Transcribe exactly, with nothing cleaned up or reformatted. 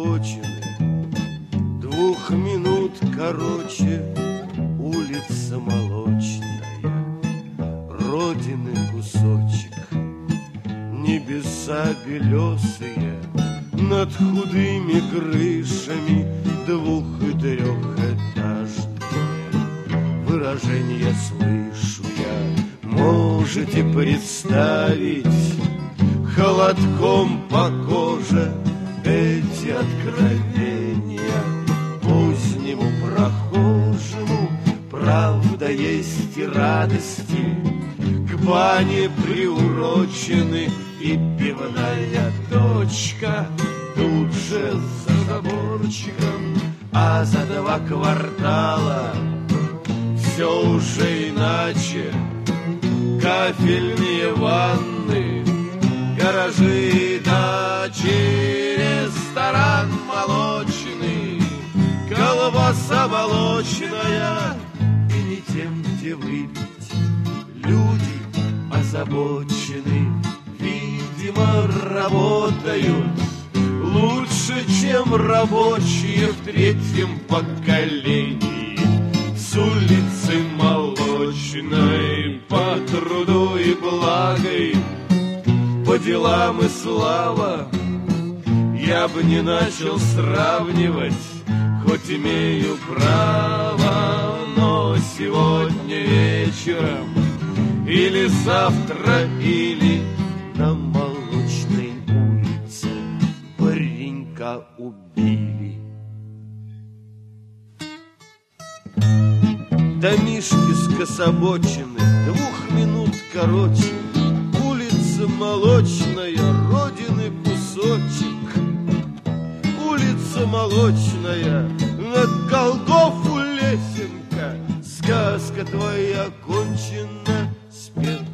обочины, двух минут короче, улица молочная, родины кусочек, небеса белесые над худыми крышами двух- и трехэтажные. Выражение слышу я, можете представить, холодком по коже эти откровения. Позднему прохожему, правда, есть и радости, к бане приурочены и пивная точка. Тут же за заборчиком, а за два квартала все уже иначе. Кафельные ванны, гаражи, дачи, ресторан молочный, колбаса молочная. И не тем, где выпить, люди озабочены, видимо, работают лучше, чем рабочие в третьем поколении. С улицы молочной, по труду и благой, по делам и слава, я бы не начал сравнивать, хоть имею право. Но сегодня вечером или завтра, или на Молочной улице паренька убили. Домишки скособочены, двух минут короче, улица молочная, родины кусочек. Улица молочная, на Голгофу лесенка, сказка твоя кончена, спета